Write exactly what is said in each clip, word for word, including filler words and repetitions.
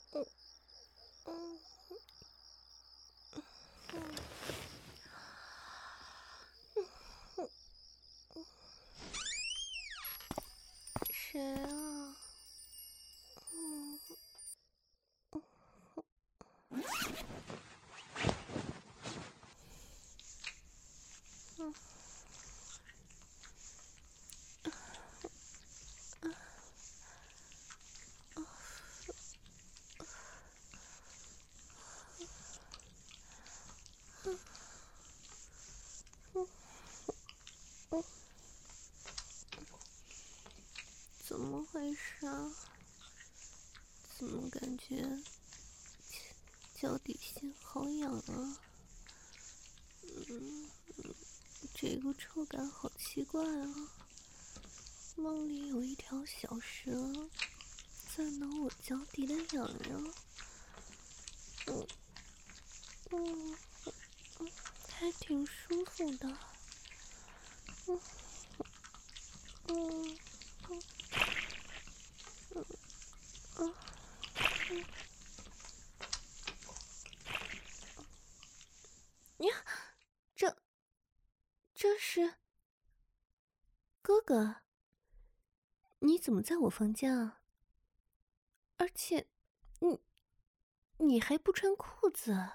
嗯嗯嗯嗯嗯，谁啊？嗯嗯嗯嗯嗯，怎么回事啊？怎么感觉脚底心好痒啊？嗯，这个触感好奇怪啊！梦里有一条小蛇在挠我脚底的痒痒，嗯嗯嗯，还挺舒服的。嗯嗯嗯嗯嗯嗯，呀，这这是哥哥？你怎么在我房间啊？而且，你你还不穿裤子？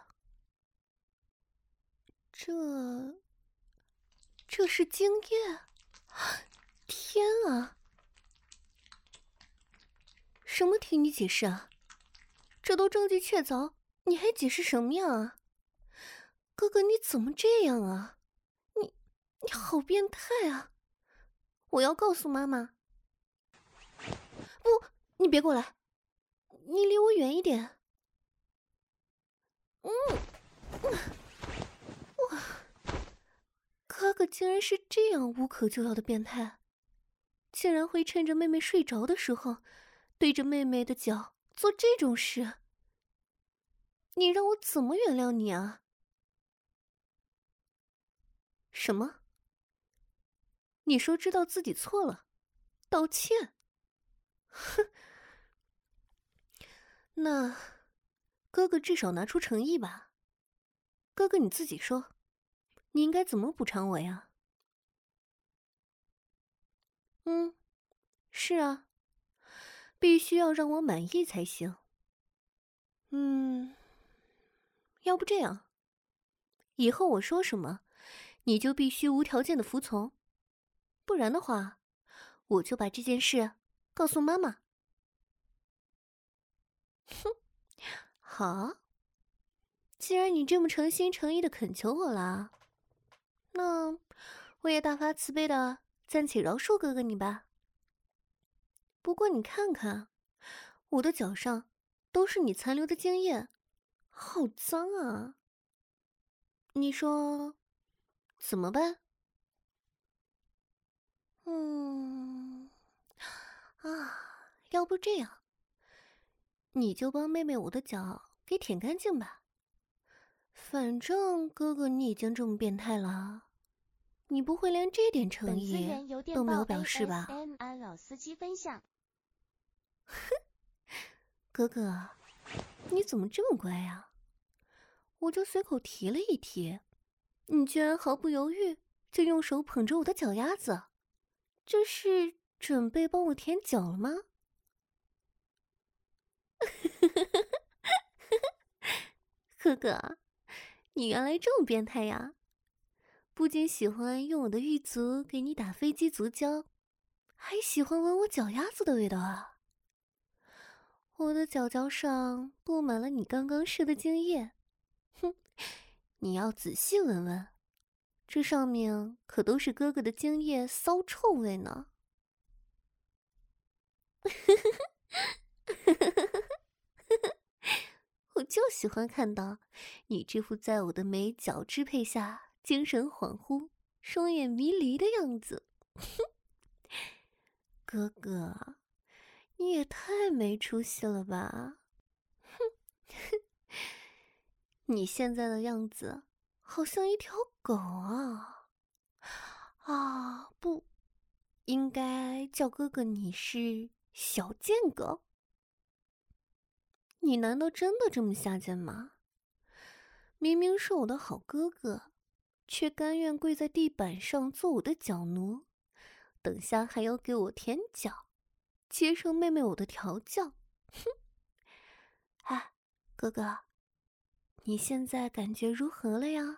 这这是精液？天啊！什么听你解释啊？这都证据确凿，你还解释什么呀？哥哥，你怎么这样啊？你你好变态啊！我要告诉妈妈。不，你别过来，你离我远一点。嗯，哇，哥哥竟然是这样无可救药的变态，竟然会趁着妹妹睡着的时候，对着妹妹的脚做这种事。你让我怎么原谅你啊？什么？你说知道自己错了，道歉？哼，那哥哥至少拿出诚意吧。哥哥你自己说，你应该怎么补偿我呀？嗯，是啊，必须要让我满意才行。嗯，要不这样，以后我说什么，你就必须无条件的服从，不然的话，我就把这件事告诉妈妈。哼，好，既然你这么诚心诚意的恳求我了，那我也大发慈悲的暂且饶恕哥哥你吧。不过你看看，我的脚上都是你残留的精液，好脏啊！你说怎么办？嗯，啊，要不这样，你就帮妹妹我的脚给舔干净吧。反正哥哥你已经这么变态了，你不会连这点诚本资意源由电报都没有表示吧？ A S M R 老司机分享。 哥哥，你怎么这么乖呀？我就随口提了一提，你居然毫不犹豫就用手捧着我的脚丫子，这是准备帮我舔脚了吗？哥哥，你原来这么变态呀！不仅喜欢用我的玉足给你打飞机足胶，还喜欢闻我脚丫子的味道啊！我的脚脚上布满了你刚刚射的精液，哼，你要仔细闻闻，这上面可都是哥哥的精液骚臭味呢。我就喜欢看到你这副在我的美脚支配下精神恍惚、双眼迷离的样子。哥哥，你也太没出息了吧！哼，你现在的样子好像一条狗啊！啊，不，应该叫哥哥你是小贱狗。 你难道真的这么下贱吗？明明是我的好哥哥，却甘愿跪在地板上做我的脚奴，等下还要给我舔脚，接受妹妹我的调教。哼！哎，哥哥，你现在感觉如何了呀？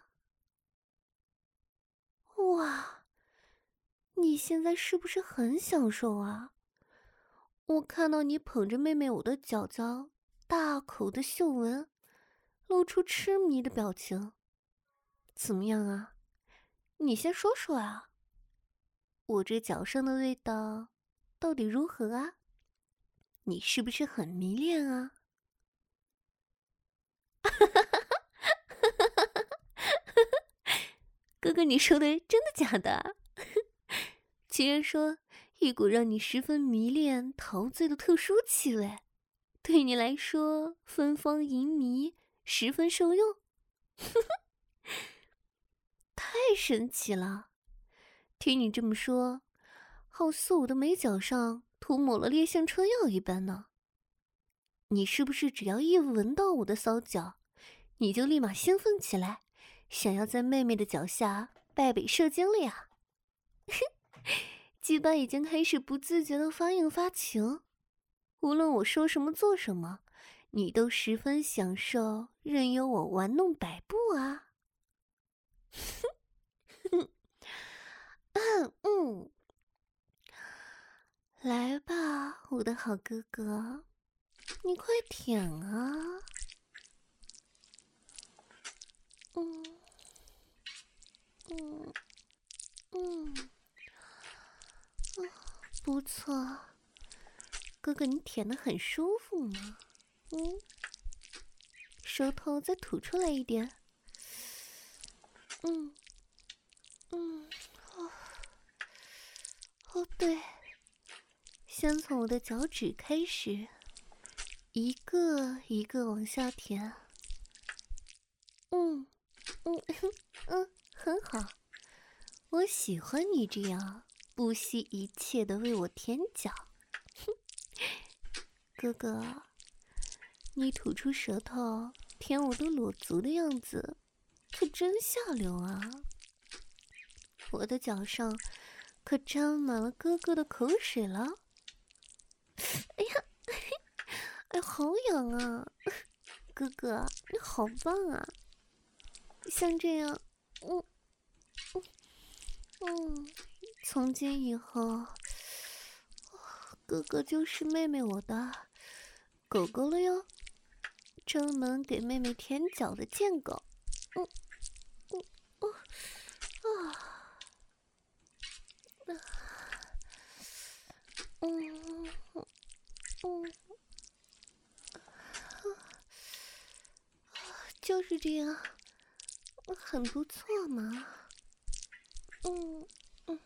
哇，你现在是不是很享受啊？我看到你捧着妹妹我的脚脚，大口的嗅闻，露出痴迷的表情。怎么样啊？你先说说啊，我这脚上的味道到底如何啊？你是不是很迷恋啊？哥哥，你说的真的假的？居然说一股让你十分迷恋、陶醉的特殊气味，对你来说芬芳淫迷，十分受用。太神奇了！听你这么说，好似我的美脚上涂抹了烈性春药一般呢。你是不是只要一闻到我的骚脚，你就立马兴奋起来，想要在妹妹的脚下败北射精了呀？鸡巴已经开始不自觉的发硬发情，无论我说什么做什么，你都十分享受，任由我玩弄摆布啊！嗯，来吧，我的好哥哥，你快舔啊！嗯嗯嗯，不错，哥哥你舔得很舒服嘛。嗯，舌头再吐出来一点。嗯嗯，哦哦对，先从我的脚趾开始，一个一个往下舔。嗯嗯嗯，很好，我喜欢你这样不惜一切的为我舔脚。哼，哥哥，你吐出舌头舔我的裸足的样子，可真下流啊！我的脚上可沾满了哥哥的口水了。哎呀，哎，好痒啊！哥哥，你好棒啊！像这样，嗯嗯嗯，从今以后，哥哥就是妹妹我的狗狗了哟，专门给妹妹舔脚的贱狗。嗯嗯哦啊，嗯嗯，就是这样，很不错嘛。嗯嗯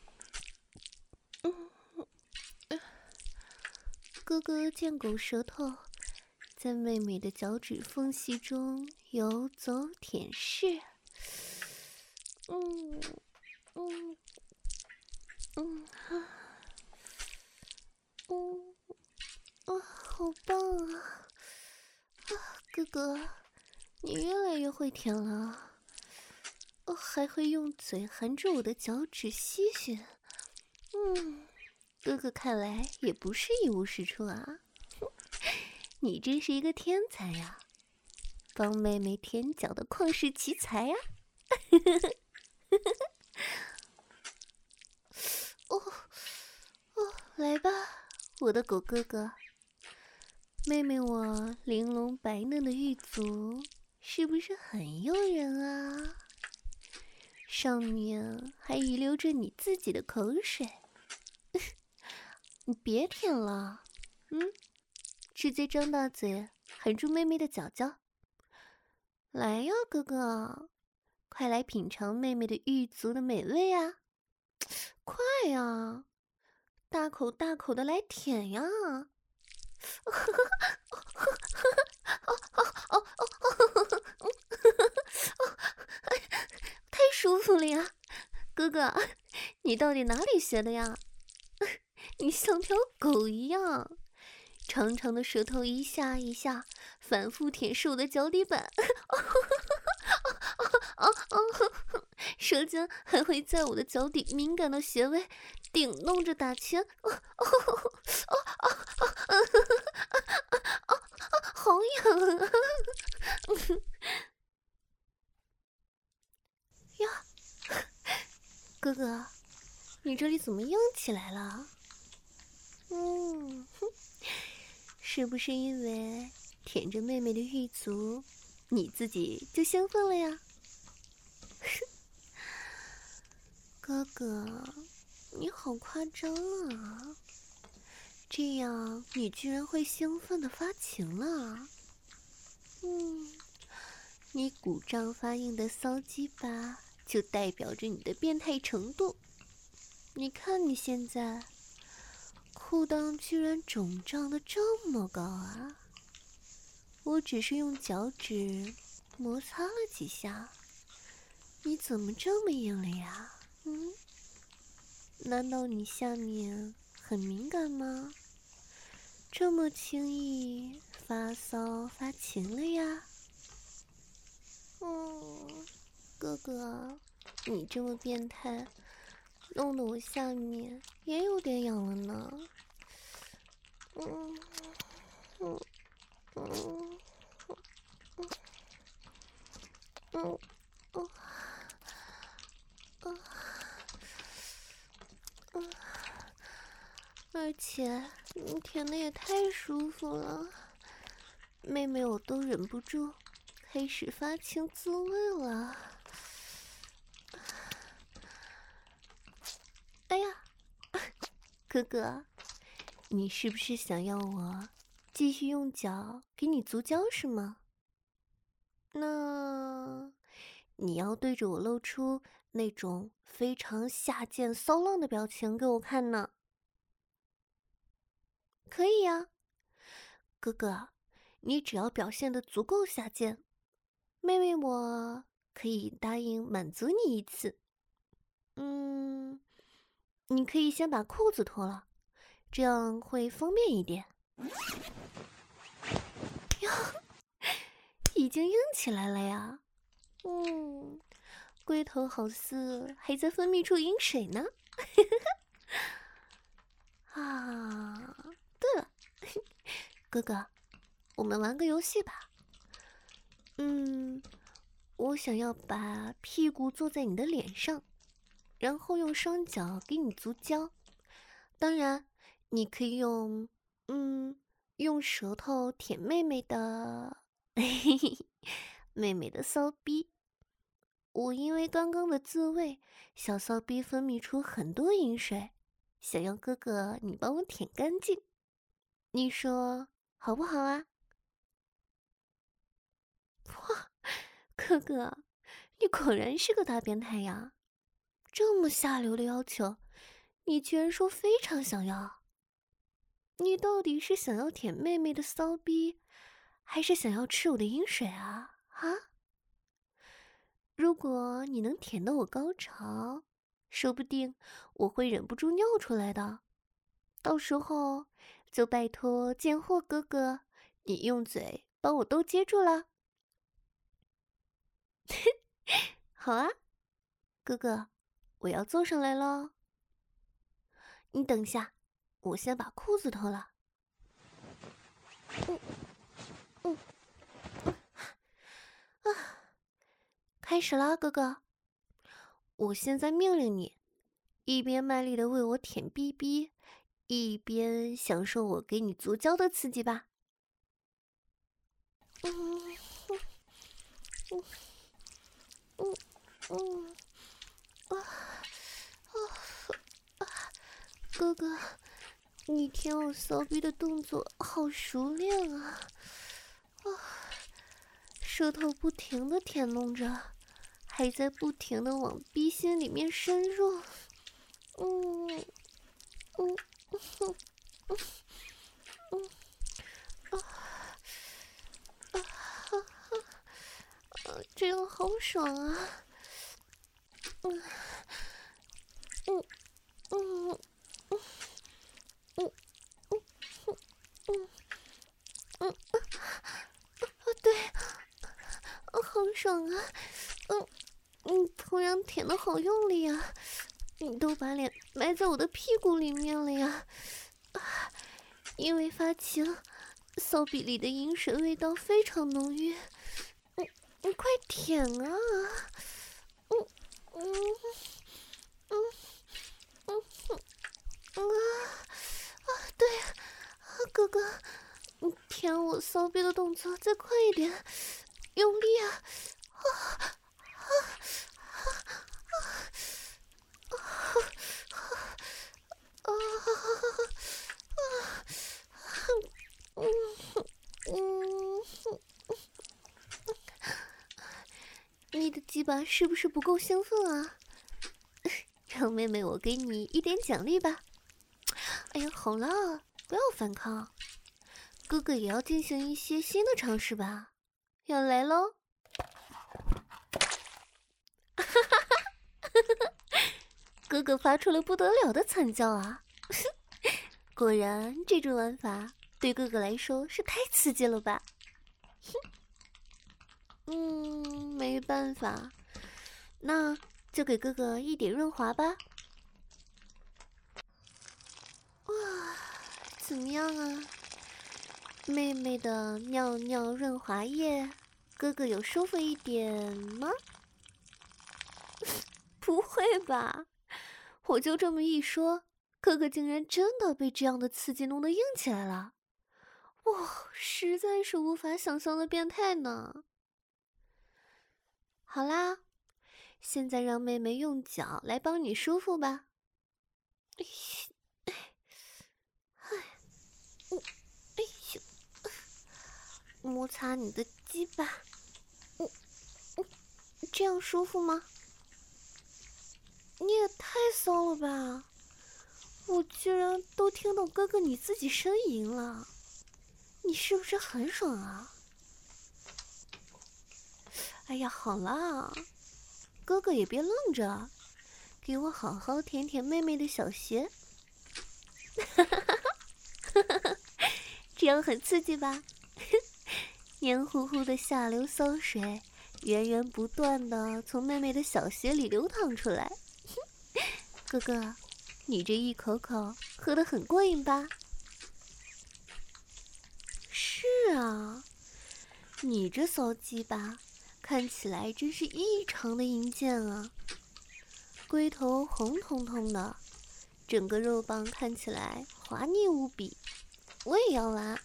嗯，哥哥贱狗舌头在妹妹的脚趾缝隙中游走舔舐。嗯嗯嗯啊嗯啊，好棒啊！啊，哥哥，你越来越会舔了。哦，还会用嘴含住我的脚趾吸吮。嗯，哥哥看来也不是一无是处啊。你真是一个天才呀，帮妹妹舔脚的旷世奇才呀！哦哦，来吧，我的狗哥哥，妹妹我玲珑白嫩的玉足是不是很诱人啊？上面还遗留着你自己的口水。你别舔了，嗯，直接张大嘴含住妹妹的脚脚。来呀，哥哥，快来品尝妹妹的玉足的美味啊！快呀，大口大口的来舔呀！太舒服了呀，哥哥，你到底哪里学的呀？你像条狗一样， 长长的舌头一下一下反复舔舐我的脚底板，舌尖还会在我的脚底敏感的穴位顶弄着打圈，好痒啊！呀，哥哥，你这里怎么硬起来了？嗯，是不是因为舔着妹妹的玉足，你自己就兴奋了呀？哥哥，你好夸张啊！这样你居然会兴奋的发情了？嗯，你鼓胀发硬的骚鸡巴，就代表着你的变态程度。你看你现在，裤裆居然肿胀的这么高啊！我只是用脚趾摩擦了几下，你怎么这么硬了呀？嗯，难道你下面很敏感吗？这么轻易发骚发情了呀？嗯，哥哥，你这么变态，弄得我下面也有点痒了呢。嗯嗯嗯嗯嗯嗯嗯，而且你舔的也太舒服了，妹妹我都忍不住开始发情滋味了。哎呀，哥哥，你是不是想要我继续用脚给你足交是吗？那你要对着我露出那种非常下贱骚浪的表情给我看呢。可以呀，哥哥，你只要表现得足够下贱，妹妹我可以答应满足你一次。嗯，你可以先把裤子脱了，这样会方便一点。哟，已经硬起来了呀。嗯，龟头好似还在分泌出饮水呢。啊，对了，哥哥，我们玩个游戏吧。嗯，我想要把屁股坐在你的脸上，然后用双脚给你足交。当然，你可以用，嗯，用舌头舔妹妹的，嘿嘿，妹妹的骚逼。我因为刚刚的自慰，小骚逼分泌出很多饮水，想要哥哥你帮我舔干净，你说好不好啊？哇，哥哥，你果然是个大变态呀！这么下流的要求，你居然说非常想要。你到底是想要舔妹妹的骚逼，还是想要吃我的饮水啊？啊？如果你能舔到我高潮，说不定我会忍不住尿出来的。到时候就拜托贱货哥哥，你用嘴把我都接住了。好啊，哥哥，我要坐上来喽。你等下，我先把裤子脱了。嗯嗯嗯啊，开始啦，哥哥。我现在命令你，一边卖力的为我舔逼逼，一边享受我给你足交的刺激吧。嗯嗯嗯嗯啊啊！哥哥，你舔我骚逼的动作好熟练啊！啊，舌头不停的舔弄着，还在不停的往逼心里面深入。嗯嗯嗯嗯嗯啊啊啊！这样好爽啊！嗯嗯嗯嗯嗯嗯嗯爽啊！嗯，你头上舔的好用力啊！你都把脸埋在我的屁股里面了呀！啊，因为发情，骚逼里的饮水味道非常浓郁。你你快舔啊！嗯嗯嗯嗯嗯啊啊！对啊，哥哥，你舔我骚逼的动作再快一点，用力啊！啊啊啊啊啊啊啊！嗯嗯，你的鸡巴是不是不够兴奋啊？让妹妹我给你一点奖励吧。哎呀，好了，不要反抗，哥哥也要进行一些新的尝试吧。要来喽！哈哈哈！哥哥发出了不得了的惨叫啊！果然，这种玩法对哥哥来说是太刺激了吧？嗯，没办法，那就给哥哥一点润滑吧。哇，怎么样啊？妹妹的尿尿润滑液，哥哥有舒服一点吗？不会吧？我就这么一说，哥哥竟然真的被这样的刺激弄得硬起来了。哇，实在是无法想象的变态呢。好啦，现在让妹妹用脚来帮你舒服吧。哎，哎，嗯，哎呦，摩擦你的鸡巴，嗯嗯，这样舒服吗？你也太骚了吧！我居然都听到哥哥你自己呻吟了，你是不是很爽啊？哎呀，好啦，哥哥也别愣着，给我好好舔舔妹妹的小穴。哈哈哈哈哈！这样很刺激吧？黏糊糊的下流骚水源源不断的从妹妹的小穴里流淌出来。哥哥，你这一口口喝得很过瘾吧？是啊，你这骚鸡巴看起来真是异常的淫贱啊！龟头红彤彤的，整个肉棒看起来滑腻无比，我也要玩。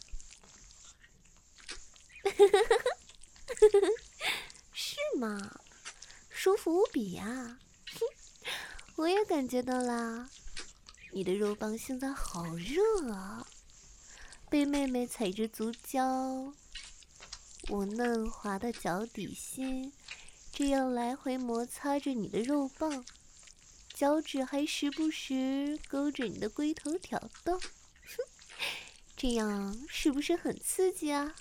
是吗？舒服无比呀！我也感觉到啦，你的肉棒现在好热啊！被妹妹踩着足胶，我嫩滑的脚底心这样来回摩擦着你的肉棒，脚趾还时不时勾着你的龟头挑逗，这样是不是很刺激啊？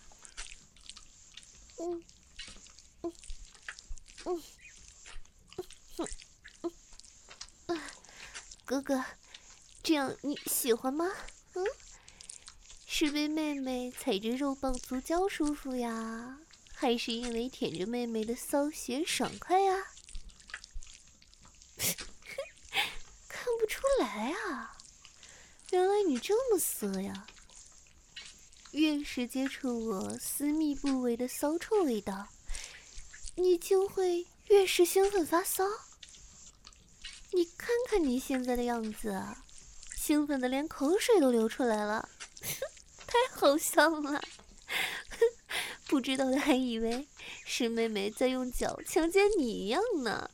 嗯嗯嗯嗯嗯嗯，哥哥，这样你喜欢吗？嗯，是被妹妹踩着肉棒足胶舒服呀，还是因为舔着妹妹的骚穴爽快呀？看不出来啊，原来你这么色呀！越是接触我私密部位的骚臭味道，你就会越是兴奋发骚。你看看你现在的样子啊，兴奋的连口水都流出来了，太好笑了！不知道的还以为是妹妹在用脚强奸你一样呢。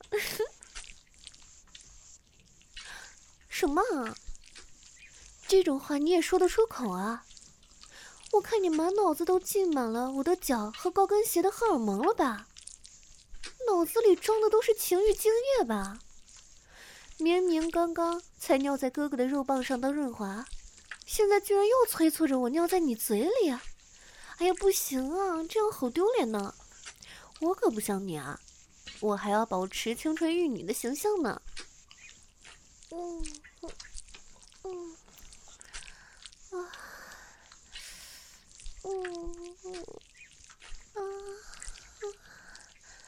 什么啊？这种话你也说得出口啊？我看你满脑子都浸满了我的脚和高跟鞋的荷尔蒙了吧？脑子里装的都是情欲精液吧？明明刚刚才尿在哥哥的肉棒上当润滑，现在居然又催促着我尿在你嘴里啊！哎呀，不行啊，这样好丢脸呢！我可不像你啊，我还要保持清纯玉女的形象呢。嗯嗯嗯啊嗯嗯啊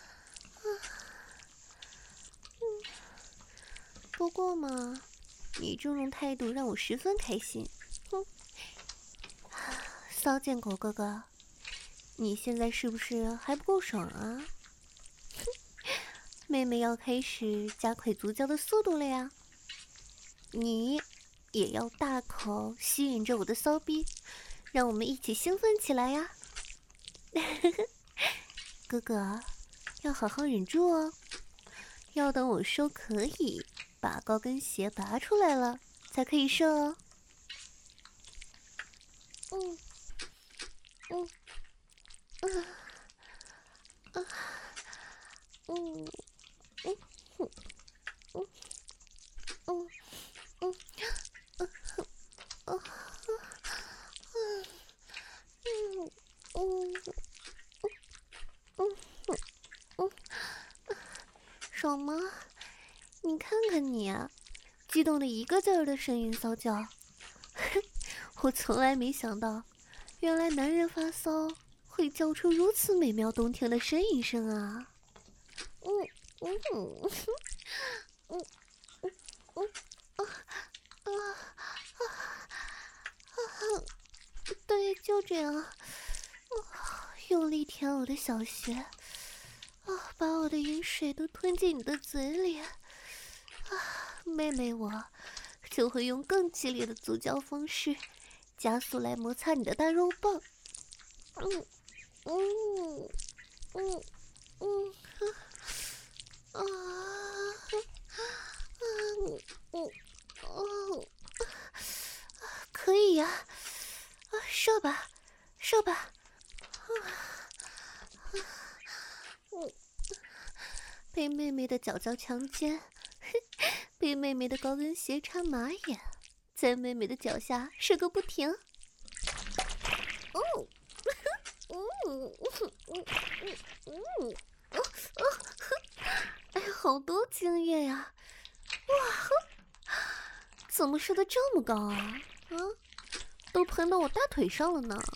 错嘛，你这种态度让我十分开心。哼，骚贱狗哥哥，你现在是不是还不够爽啊？哼，妹妹要开始加快足交的速度了呀，你也要大口吸引着我的骚逼，让我们一起兴奋起来呀！哥哥，要好好忍住哦，要等我说可以，把高跟鞋拔出来了才可以射哦。嗯嗯嗯啊嗯嗯嗯嗯嗯嗯嗯嗯嗯嗯嗯，爽吗？你看看你啊，激动的一个字儿的声音骚叫。我从来没想到，原来男人发骚会叫出如此美妙动听的呻吟声啊！嗯嗯嗯嗯嗯啊啊啊啊！对，就这样，用力舔我的小穴，啊，把我的饮水都吞进你的嘴里，啊，妹妹我就会用更激烈的足交方式，加速来摩擦你的大肉棒。嗯嗯嗯嗯啊嗯嗯哦，可以呀，啊，射吧，射吧，嗯，被妹妹的脚脚强奸，被妹妹的高跟鞋插马眼，在妹妹的脚下射个不停。哦，嗯嗯嗯嗯嗯，哎呀，好多精液呀！哇，怎么射的这么高啊？啊，都喷到我大腿上了呢。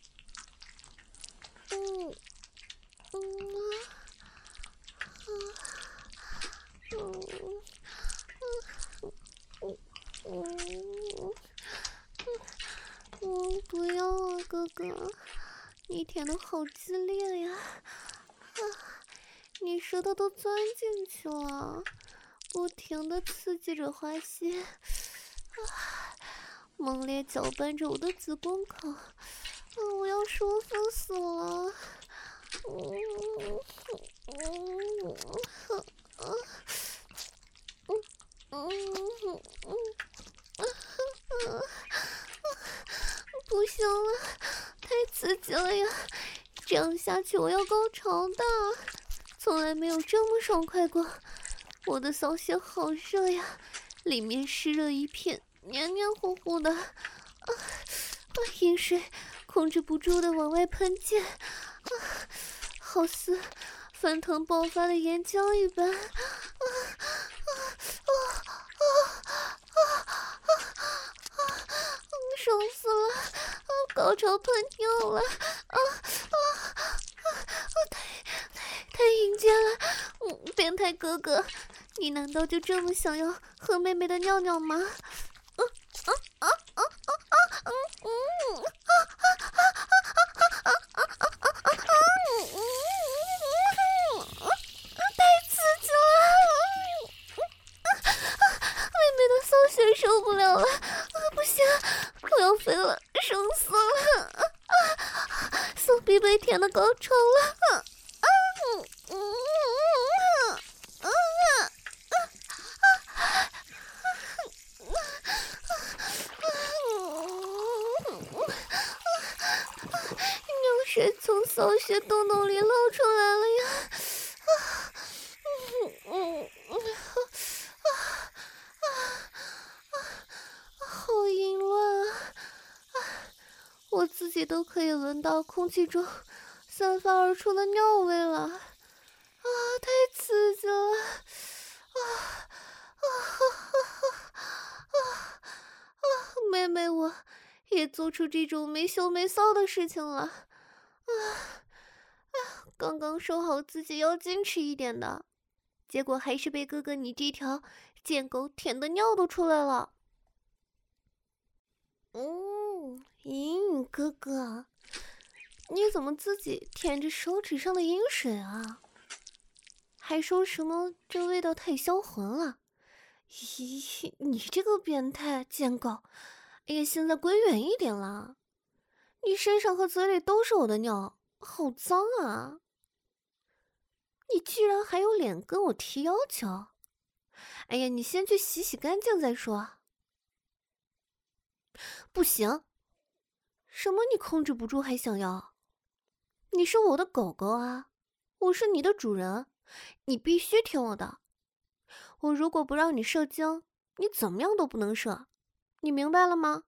嗯嗯嗯嗯嗯嗯嗯，不要啊，哥哥，你舔的好激烈呀！啊，你舌头都钻进去了，不停的刺激着花心，啊，猛烈搅拌着我的子宫口，啊，我要舒服死了！嗯嗯嗯嗯嗯嗯，不行了，太刺激了呀！这样下去我要高潮的，从来没有这么爽快过。我的骚穴好热呀，里面湿热一片，黏黏糊糊的，啊啊！饮水控制不住的往外喷溅，啊，好似翻腾爆发的岩浆一般，啊啊啊啊啊啊啊！爽死了！啊，高潮喷尿了！啊啊啊啊！太太太淫贱了！嗯，变态哥哥，你难道就这么想要喝妹妹的尿尿吗？嗯啊啊啊啊啊！嗯嗯啊啊啊啊啊啊啊啊啊！嗯嗯，太刺激了！妹妹的骚穴受不了了，啊，不行，我要飞了，爽死了！啊，骚逼被舔的高潮了！啊啊嗯嗯啊啊啊！尿水从骚穴洞洞里漏出来了呀！啊，嗯嗯嗯啊啊啊！好淫乱啊！啊，我自己都可以闻到空气中散发而出的尿味了！啊，太刺激了！啊啊啊啊啊！妹妹，我也做出这种没羞没臊的事情了。啊啊！刚刚说好自己要矜持一点的，结果还是被哥哥你这条贱狗舔的尿都出来了。嗯，咦，哥哥，你怎么自己舔着手指上的饮水啊？还说什么这味道太销魂了？咦，你这个变态贱狗！哎呀，现在滚远一点啦！你身上和嘴里都是我的尿，好脏啊！你居然还有脸跟我提要求？哎呀，你先去洗洗干净再说。不行，什么你控制不住还想要？你是我的狗狗啊，我是你的主人，你必须听我的。我如果不让你射精，你怎么样都不能射，你明白了吗？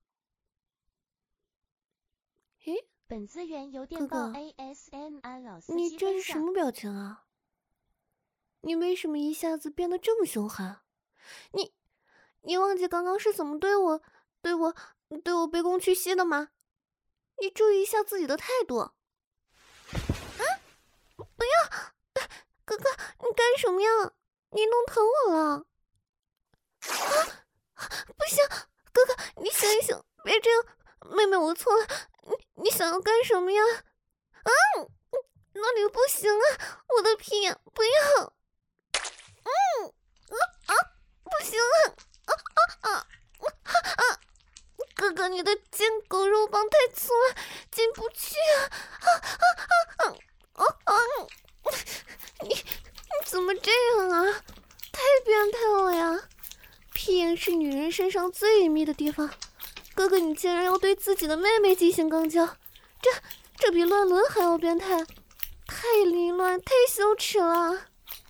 诶， 本资源由电报哥哥 A S M R 老司你这机分享。 是什么表情啊？你为什么一下子变得这么凶狠？你，你忘记刚刚是怎么对我、对我、对我卑躬屈膝的吗？你注意一下自己的态度。啊！不要，哥哥，你干什么呀？你弄疼我了。啊！不行，哥哥，你醒一醒，别这样。妹妹，我错了，你你想要干什么呀？啊！那里不行啊，我的屁眼不要。嗯，啊啊，不行啊！啊啊啊啊！哥哥，你的贱狗肉棒太粗了，进不去啊！啊啊啊啊啊！你你怎么这样啊？太变态了呀！屁眼是女人身上最隐秘的地方，哥哥你竟然要对自己的妹妹进行肛交，这这比乱伦还要变态，太凌乱，太羞耻了！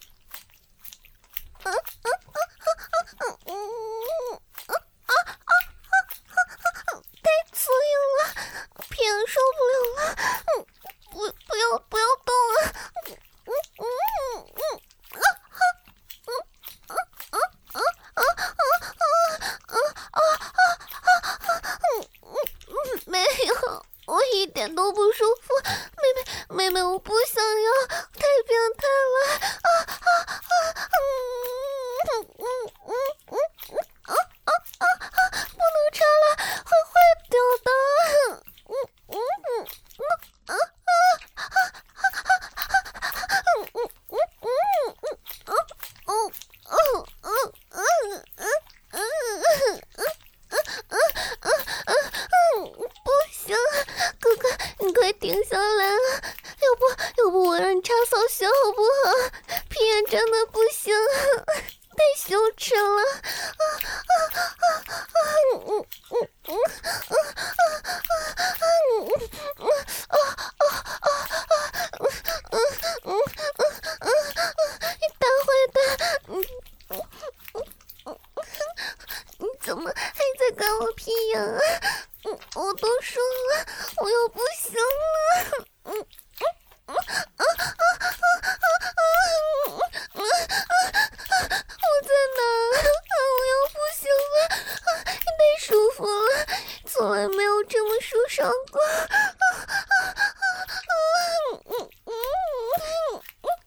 啊啊啊啊啊啊啊啊！太粗硬了，屁眼受不了了！嗯，不不要不要动啊！嗯嗯嗯嗯啊啊嗯啊啊啊啊啊啊啊啊！嗯嗯，没有，我一点都不舒服。妹妹妹妹，我不想要，太变态了！啊啊啊！嗯嗯嗯嗯嗯啊啊啊啊！不能插了，会坏掉的。嗯嗯嗯嗯啊啊啊啊！嗯嗯嗯嗯嗯啊哦哦哦嗯嗯嗯嗯嗯嗯嗯，不行，哥哥，你快停下来啊！要不要不我让你插扫穴好不好？屁眼真的不行，太羞耻了！啊啊啊啊！嗯嗯嗯嗯啊啊啊嗯嗯啊啊啊啊嗯嗯嗯嗯嗯，你大坏蛋！嗯嗯嗯嗯，你怎么还在干我屁眼啊？嗯，我都说了，我又不行了。嗯嗯嗯啊啊啊啊啊！嗯啊，我在哪？啊，我又不行了，啊，太舒服了，从来没有这么舒爽过。啊啊啊啊！嗯嗯嗯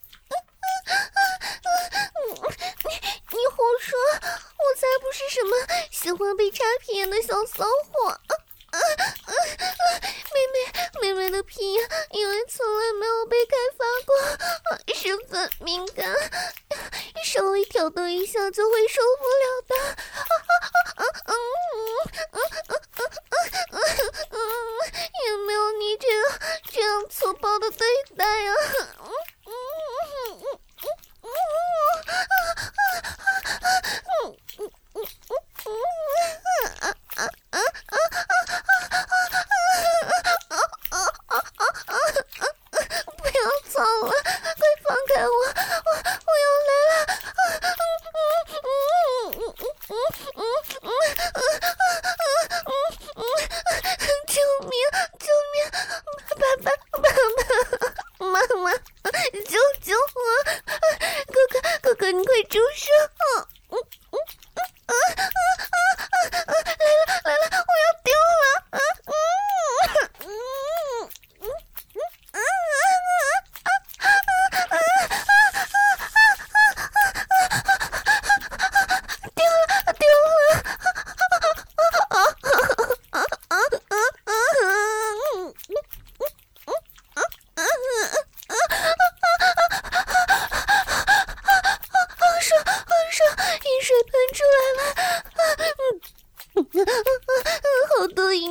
嗯，你你胡说，我才不是什么喜欢被插屁眼的小骚货。啊啊啊啊！妹妹妹妹的屁眼因为从来没有被开发过，啊，十分敏感，稍微挑逗一下就会受不了的。啊啊啊啊！嗯嗯嗯嗯嗯嗯，也没有你这样这样粗暴的对待呀。嗯嗯嗯嗯嗯嗯啊啊啊嗯嗯嗯嗯啊啊啊啊啊啊！不要操了，快放开我！我我要来了！嗯嗯嗯嗯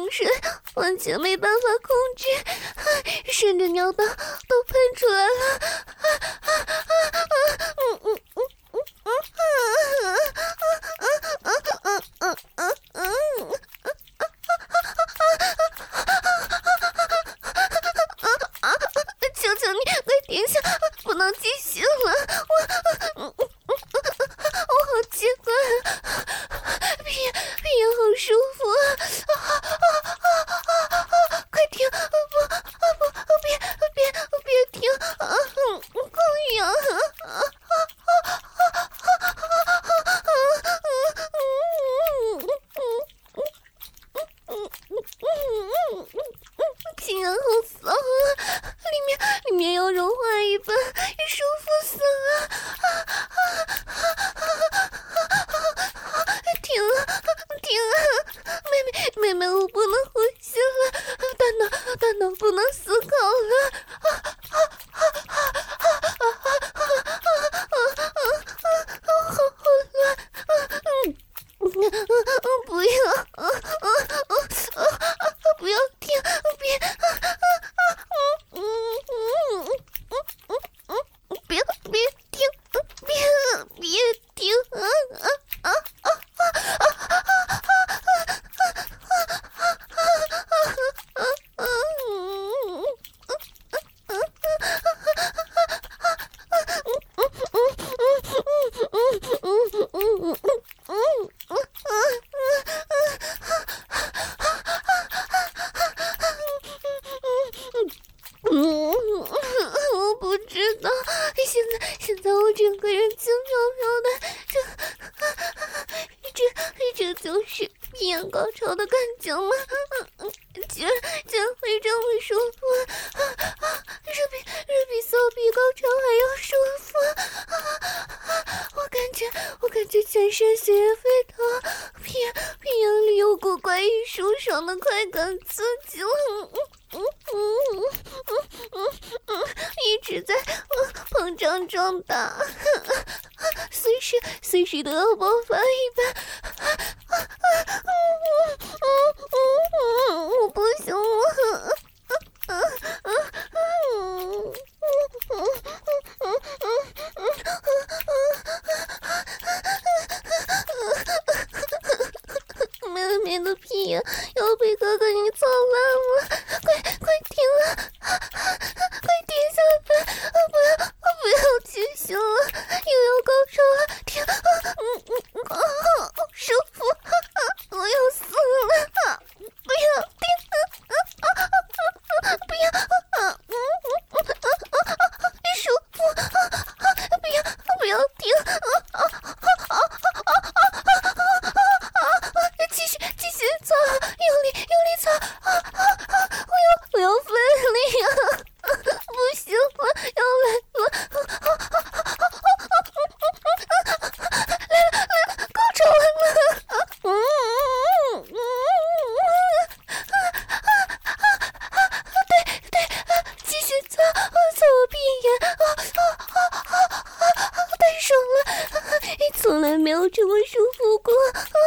精神，完全没办法控制，甚至尿道都喷出来了。嗯嗯嗯嗯嗯嗯嗯嗯。求求你，快停下，不能继续了！我，我好奇怪，屁眼屁眼好舒服啊！快停！不不不，别别别停！啊，好痒啊！屁眼好骚啊！里面里面要融化一般，舒服死了！停了，停了！妹妹妹妹，我不能呼吸了，大脑大脑不能思考了！好好乱！不要！不要停！别！嗯嗯嗯嗯嗯，别别停！别别停！啊啊啊啊嗯，我不知道，现在现在我整个人轻飘飘的，这这这就是屁眼高潮的感觉吗？居然居然会这么舒服，这比这比骚逼高潮还要舒服！我感觉我感觉全身血液沸腾，屁眼屁眼里有股怪异舒爽的快感刺激了。嗯嗯嗯嗯嗯，一直在嗯膨胀壮大，随时随时都要爆发一般。嗯嗯嗯，我不行了。嗯嗯嗯妹妹的屁眼要被哥哥你操烂了，快快停啊！快停下来！不要不要继续了，又要高潮了！停！嗯嗯嗯，好舒服！我要死了！不要停！不要！嗯嗯嗯，舒服！不要不要停！继续继续操，用力用力操！我要我要奋力啊！不行了，要来了！来了来了，高潮来了！嗯嗯嗯，对对，继续操操我屁眼！太爽了，从来没有这么舒服过！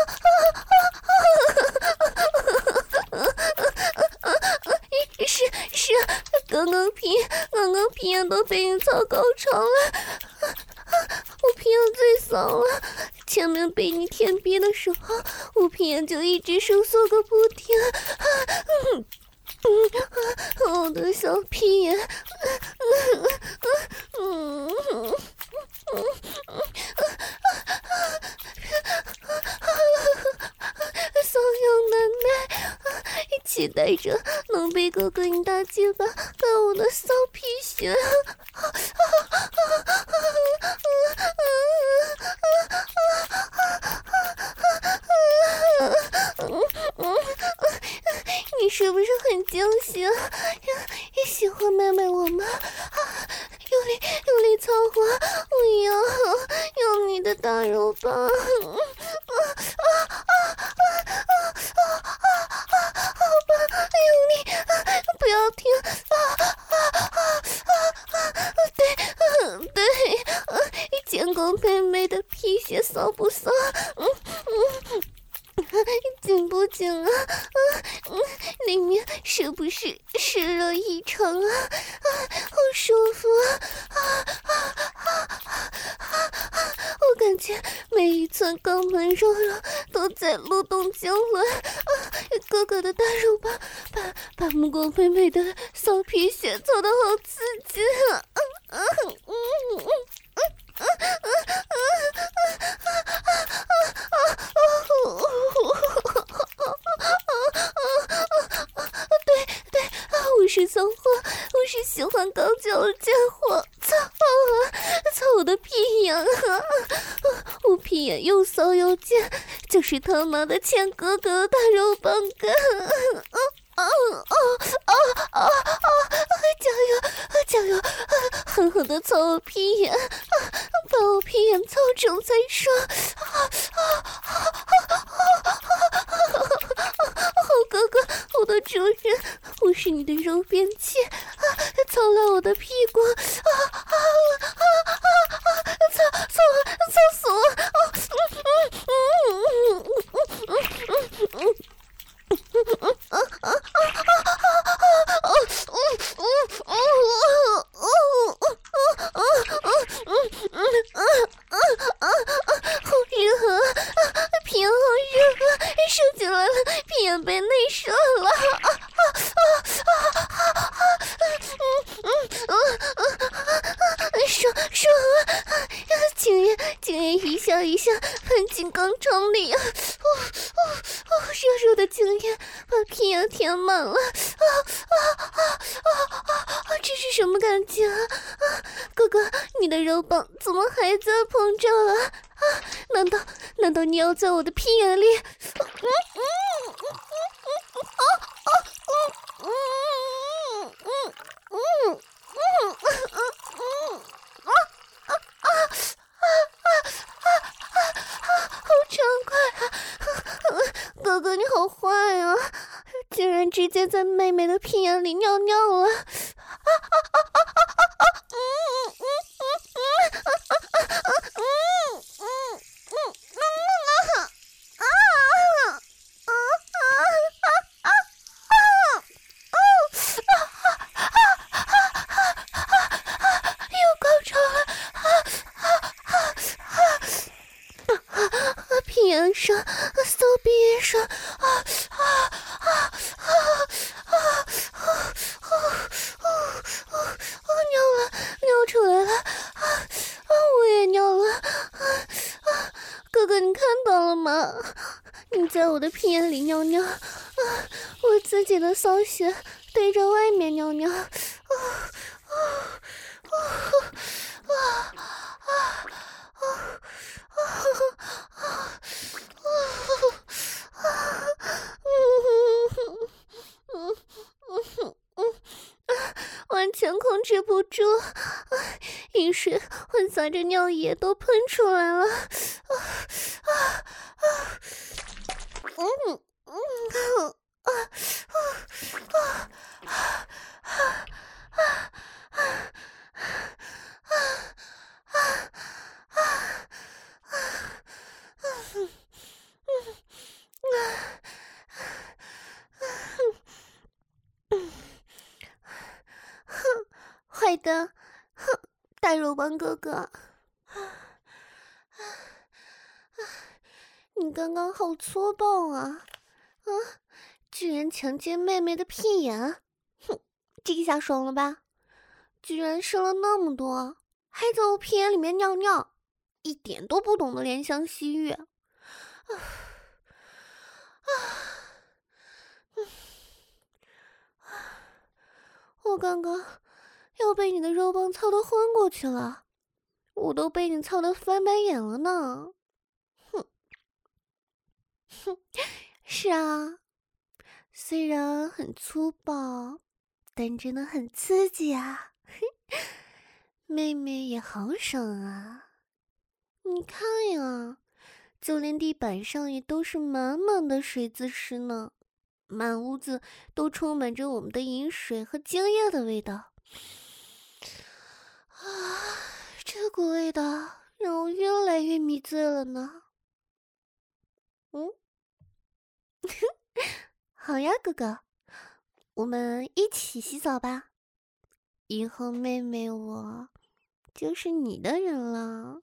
是是，刚刚屁刚刚屁眼都被你操高潮了，我屁眼最骚了。前面被你舔逼的时候，我屁眼就一直收缩个不停。嗯嗯，我的小屁眼，嗯嗯嗯嗯骚痒难耐，期待着能被哥哥你大鸡巴干我的骚屁穴。你是不是很惊喜啊？也喜欢妹妹我吗？用力用力操我，我要用你的大肉棒！好吧，用力，不要停！对对，见过妹妹的皮鞋骚不骚？嗯嗯。紧不紧啊？嗯嗯是不是湿热异常啊？啊，好舒服啊！啊啊啊啊啊！我感觉每一寸肛门肉肉都在蠕动痉挛啊！哥哥的大肉棒把把目光美美的骚皮血操的好刺激啊！嗯嗯嗯嗯嗯嗯对对啊，我是骚货，我是喜欢高脚的贱货，操啊！操我的屁眼啊！我屁眼又骚又贱，就是他妈的欠哥哥的大肉棒干！啊啊啊啊啊！加油加油！狠狠的操我屁眼，把我屁眼操肿再说！啊啊啊啊！好哥哥，我的主人，我是你的肉便器啊！操了我的屁股啊啊啊啊啊！操操操死我！啊嗯嗯嗯嗯嗯嗯嗯。好热啊！屁眼好热啊！射进来了，屁眼被内射了！啊啊啊啊啊啊！嗯嗯嗯嗯，爽爽啊！竟然竟然一下一下喷进肛肠里啊！哦哦哦，热热的精液把屁眼填满了！啊啊啊啊啊！这是什么感觉啊？啊，哥哥，你的肉棒怎么还在膨胀啊？啊，难道难道你要在我的屁眼里？嗯嗯嗯嗯啊啊嗯嗯嗯嗯嗯嗯嗯啊啊啊啊啊啊啊！好畅快啊！哥哥你好坏啊！居然直接在妹妹的屁眼里尿尿了！啊啊啊啊啊啊！嗯嗯嗯嗯啊啊啊啊嗯嗯嗯嗯啊啊啊啊啊啊啊！又高潮了！啊啊啊啊！屁眼上，骚逼眼上，啊啊啊啊啊啊啊啊！尿了，尿出来了！啊啊！我也尿了！啊啊！哥哥，你看到了吗？你在我的屁眼里尿尿，啊！我自己的骚血对着外面尿尿，啊啊啊啊啊啊啊啊！嗯嗯嗯，完全控制不住，饮水混杂着尿液都喷出来了，啊啊啊！嗯嗯啊啊啊啊啊啊啊啊啊！嗯嗯啊！哼，坏的，哼，大肉棒哥哥，你刚刚好粗暴啊！啊，居然强奸妹妹的屁眼，哼，这下爽了吧？居然射了那么多，还在我屁眼里面尿尿，一点都不懂得怜香惜玉。啊啊！嗯啊！我刚刚要被你的肉棒操得昏过去了，我都被你操得翻白眼了呢。哼哼，是啊，虽然很粗暴，但真的很刺激啊！妹妹也好爽啊！你看呀，就连地板上也都是满满的水渍湿呢，满屋子都充满着我们的饮水和精液的味道。啊，这股味道让我越来越迷醉了呢。嗯，好呀，哥哥， 我们一起洗澡吧，以后妹妹我就是你的人了。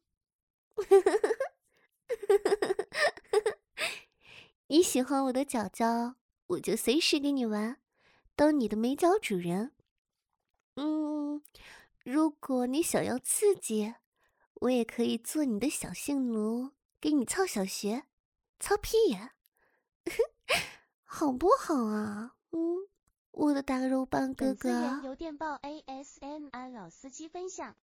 你喜欢我的脚脚，我就随时给你玩，当你的美脚主人。嗯，如果你想要刺激，我也可以做你的小性奴，给你操小穴、操屁眼，好不好啊？嗯，我的大肉棒哥粉丝源哥。 邮电报 A S M R 老司机分享。